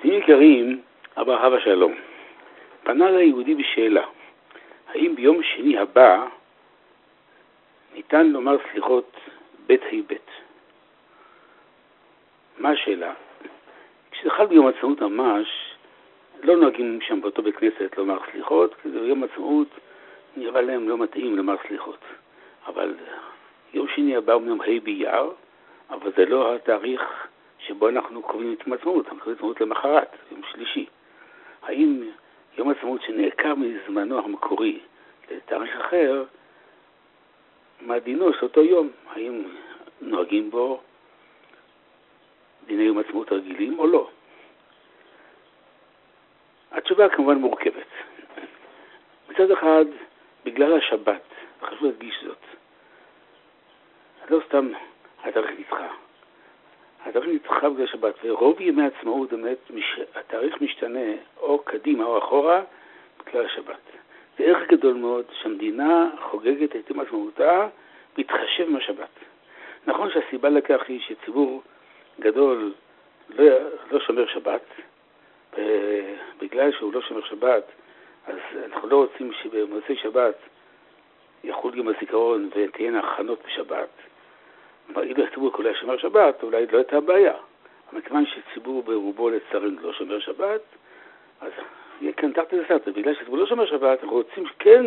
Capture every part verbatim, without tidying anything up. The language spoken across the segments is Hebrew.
מאזינים יקרים, אבא רב שלום. פנה ליהודי בשאלה, האם ביום שני הבא ניתן לומר סליחות בית היבט? מה השאלה? כשזה חל ביום עצמאות ממש, לא נוהגים שם באותו בית כנסת לומר סליחות, כי זה ביום עצמאות נראה להם לא מתאים לומר סליחות. אבל יום שני הבא הוא יום ה' באייר, אבל זה לא התאריך שבו אנחנו קובעים את יום עצמאות, אנחנו קובעים את עצמאות למחרת, יום שלישי. האם יום עצמאות שנעקר מזמנו המקורי לתאריך אחר, מה דינו של אותו יום? האם נוהגים בו דיני יום עצמאות רגילים או לא? התשובה כמובן מורכבת. מצד אחד, בגלל השבת, חשוב להדגיש זאת. לא סתם התאריך נדחה. התאריך נדחה בגלל השבת, ורוב ימי העצמאות באמת, התאריך משתנה או קדימה או אחורה בגלל השבת. זה ערך גדול מאוד שהמדינה חוגגת את יום עצמאותה בהתחשב מהשבת. נכון שהסיבה לכך היא שציבור גדול לא, לא שומר שבת, בגלל שהוא לא שומר שבת, אז אנחנו לא רוצים שבמוצאי שבת יחול יום הזיכרון ותהיינה הכנות בשבת. אם הציבור כולה שומר שבת, אולי לא הייתה הבעיה. אבל כיוון שציבור ברובו לצערנו לא שומר שבת, אז יהיה כאן תחת לסרט. בגלל שציבור לא שומר שבת, אנחנו רוצים כן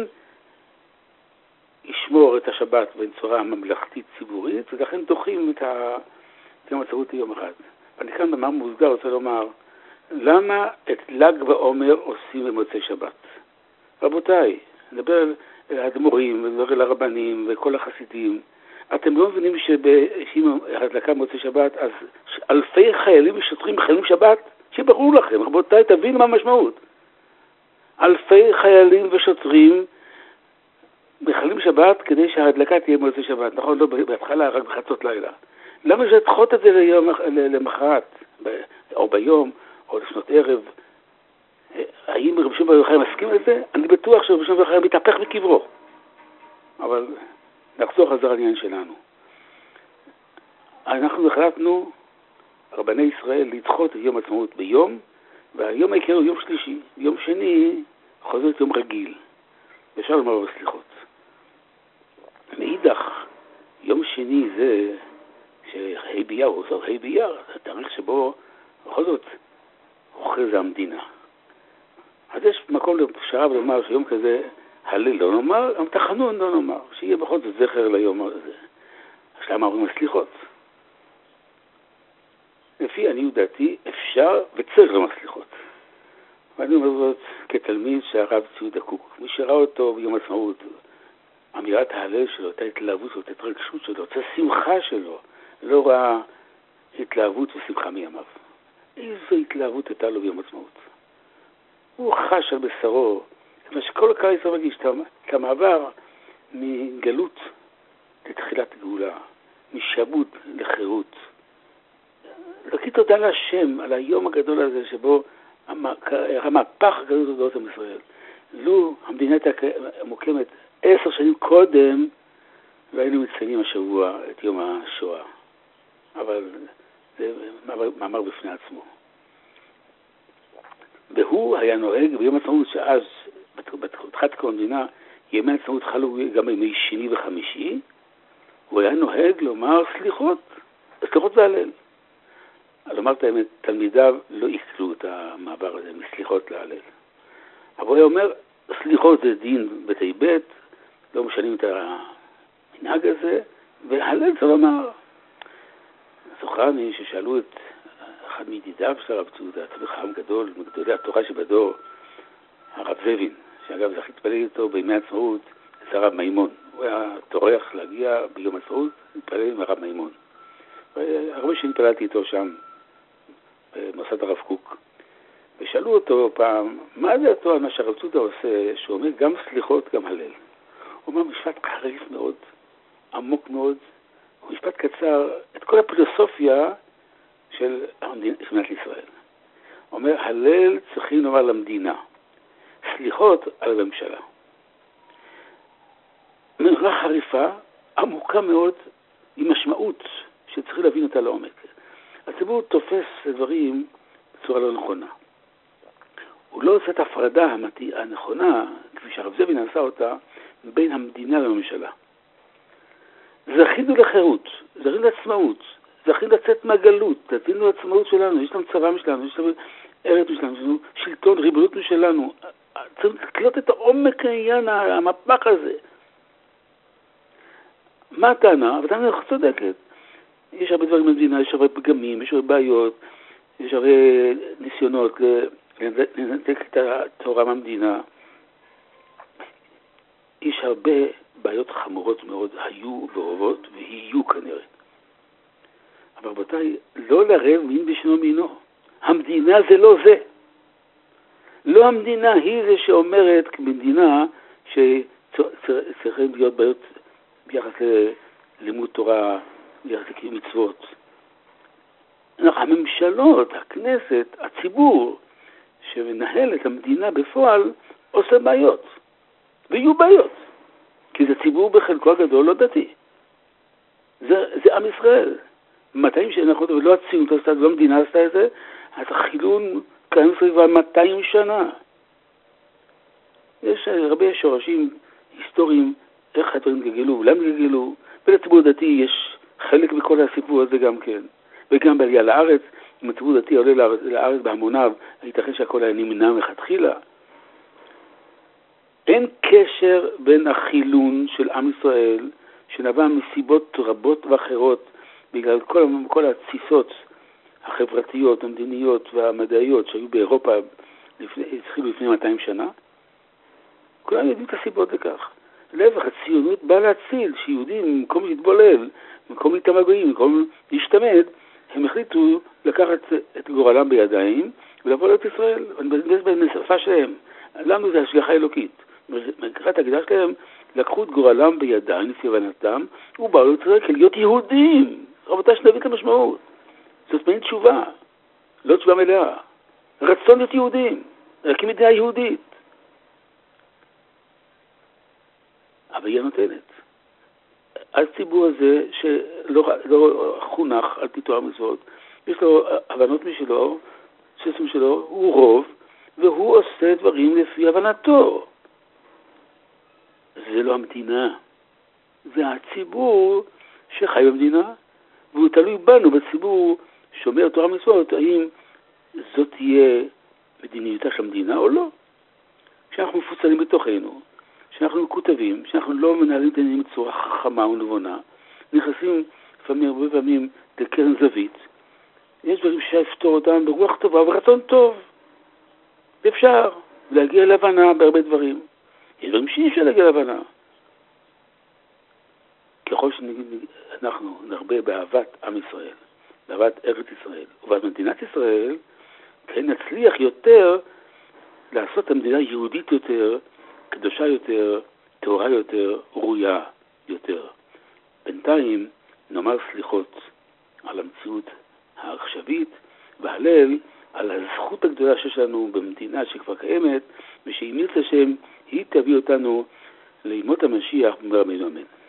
לשמור את השבת בצורה ממלכתית ציבורית, ולכן דוחים את יום העצמאות ליום אחד. אני כאן במאמר מוסגר רוצה לומר, למה את ל"ג בעומר עושים במוצאי שבת? רבותיי, נדבר על האדמו"רים, נדבר על הרבנים וכל החסידים. אתם לא מבינים שאם ההדלקה במוצאי שבת, אז אלפי חיילים ושוטרים מחללים שבת? שברור לכם, רבותיי, תבינו מה המשמעות. אלפי חיילים ושוטרים מחללים שבת כדי שההדלקה תהיה במוצאי שבת. נכון, לא בהתחלה, רק בחצות לילה. למה שתדחות את זה ליום, למחרת, או ביום, או לפנות ערב? האם רבי שמעון בר יוחאי מסכים לזה? אני בטוח שרבי שמעון בר יוחאי מתהפך בקברו. אבל נחזור חזרה לעניין שלנו. אנחנו החלטנו, רבני ישראל, לדחות את יום עצמאות ביום, והיום העיקר הוא יום שלישי. יום שני חוזר את יום רגיל. ואפשר לומר לו סליחות. מאידך, יום שני זה שה' באייר, הוא עושה ה' באייר, זה תאריך שבו בכל זאת הוכרזה המדינה. אז יש מקום לפשרה ולומר שיום כזה הלל לא נאמר, גם תחנון לא נאמר, שיהיה בכל זאת זכר ליום הזה. השלמה אומרים הסליחות. לפי עניות דעתי אפשר וצריך לומר סליחות. ואני אומר זאת כתלמיד שהרב ציוד דקוק. מי שראה אותו ביום עצמאות, אמירת ההלל שלו, את ההתלהבות שלו, את ההתרגשות שלו, את השמחה שלו, לא ראה התלהבות ושמחה מימיו. איזו התלהבות הייתה לו ביום עצמאות. הוא חש על בשרו, כמו שכל הקהל ישראל מרגיש, את המעבר מגלות לתחילת גאולה, משעבוד לחירות. להגיד תודה להשם על היום הגדול הזה שבו המהפך הגדול תולדות עם ישראל. לו המדינה הייתה מוקמת עשר שנים קודם, והיינו מציינים השבוע את יום השואה. אבל זה מאמר בפני עצמו. והוא היה נוהג ביום עצמאות שאז, בתחילת כל המדינה, ימי עצמאות חלו גם בימי שני וחמישי, הוא היה נוהג לומר סליחות, סליחות והלל. לומר את האמת, תלמידיו לא עיכלו את המעבר הזה מסליחות להלל. אבל הוא היה אומר, סליחות זה דין בית היבט, לא משנים את המנהג הזה, והלל זה לומר. זוכרני ששאלו את אחד מידידיו של הרב ציודה, חכם גדול, מגדולי התורה שבדור, הרב זבין, שאגב זכיתי להתפלל איתו בימי עצמאות, את הרב מימון. הוא היה טורח להגיע ביום עצמאות, להתפלל עם הרב מימון. הרבה שהתפללתי איתו שם, במוסד הרב קוק. ושאלו אותו פעם, מה זה אותו, מה שהרב ציודה עושה, שהוא אומר גם סליחות, גם הלל. הוא אומר משפט חריף מאוד, עמוק מאוד, הוא משפט קצר, את כל הפילוסופיה של מדינת ישראל. הוא אומר, הלל צריכים לומר למדינה, סליחות על הממשלה. אמירה חריפה, עמוקה מאוד, עם משמעות שצריך להבין אותה לעומק. הציבור תופס דברים בצורה לא נכונה. הוא לא עושה את ההפרדה הנכונה, כפי שהרב זבין עשה אותה, בין המדינה והממשלה. זכינו לחירות, זכינו לעצמאות, זכינו לצאת מהגלות, זכינו לעצמאות שלנו, יש לנו צבא משלנו, יש לנו ארץ משלנו, יש לנו שלטון, ריבונות משלנו. צריך לקלוט את העומק העניין, המפח הזה. מה הטענה? הטענה היא צודקת. יש הרבה דברים במדינה, יש הרבה פגמים, יש הרבה בעיות, יש הרבה ניסיונות לנתק את התורה מהמדינה. יש הרבה בעיות חמורות מאוד, היו ואוהבות, ויהיו כנראה. אבל רבותיי, לא לרב מין בשנו מינו. המדינה זה לא זה. לא המדינה היא זה שאומרת כמדינה שצריכים להיות בעיות ביחס ללימוד תורה, ביחס לקיום מצוות. הממשלות, הכנסת, הציבור שמנהל את המדינה בפועל עושה בעיות. ויהיו בעיות. כי זה ציבור בחלקו הגדול לא דתי. זה, זה עם ישראל. מאתיים שנה, ולא הציונות עשתה, לא המדינה עשתה את זה, אז החילון קיים סביבה מאתיים שנה. יש הרבה שורשים היסטוריים, איך הדברים גגלו, למה גגלו, ולציבור הדתי יש חלק בכל הסיפור הזה גם כן. וגם בעלייה לארץ, אם הציבור הדתי עולה לארץ, לארץ בהמוניו, ייתכן שהכל היה נמנע מכתחילה. אין קשר בין החילון של עם ישראל, שנבע מסיבות רבות ואחרות, בגלל כל, כל התסיסות החברתיות, המדיניות והמדעיות שהיו באירופה לפני, התחילו לפני מאתיים שנה. כולם יודעים את הסיבות לכך. להפך, הציונות באה להציל, שיהודים במקום להתבולל, במקום להתמגעים, במקום להשתמד, הם החליטו לקחת את גורלם בידיים ולבוא לארץ ישראל, בנשפה שלהם. לנו זה השגחה אלוקית. מקראת הקדש שלהם לקחו את גורלם בידיים לפי הבנתם, ובאו לארץ ישראל כלהיות יהודים. רבותיי, שנבין את המשמעות. זאת מעין תשובה, לא תשובה מלאה. רצון להיות יהודים, להקים מדינה יהודית. אבל היא נותנת. הציבור הזה שלא לא חונך על פי תורה ומצוות, יש לו הבנות משלו, סיסטם שלו, הוא רוב, והוא עושה דברים לפי הבנתו. זה לא המדינה. זה הציבור שחי במדינה, והוא תלוי בנו, בציבור שומר תורה ומצוות, האם זאת תהיה מדיניותה של המדינה או לא. כשאנחנו מפוצלים בתוכנו, כשאנחנו מקוטבים, כשאנחנו לא מנהלים את העניינים בצורה חכמה ונבונה, נכנסים לפעמים הרבה פעמים לקרן זווית, יש דברים שיפתור אותם ברוח טובה ורצון טוב. ואפשר להגיע להבנה בהרבה דברים. יש דברים שאי אפשר להגיע להבנה. ככל שאנחנו נרבה באהבת עם ישראל, באהבת ארץ ישראל ובאהבת מדינת ישראל, כן נצליח יותר לעשות את המדינה יהודית יותר, קדושה יותר, טהורה יותר, ראויה יותר. בינתיים נאמר סליחות על המציאות העכשווית, והלל על הזכות הגדולה שיש לנו במדינה שכבר קיימת, ושאם ירצה השם, היא תביא אותנו לימות המשיח במהרה בימינו אמן.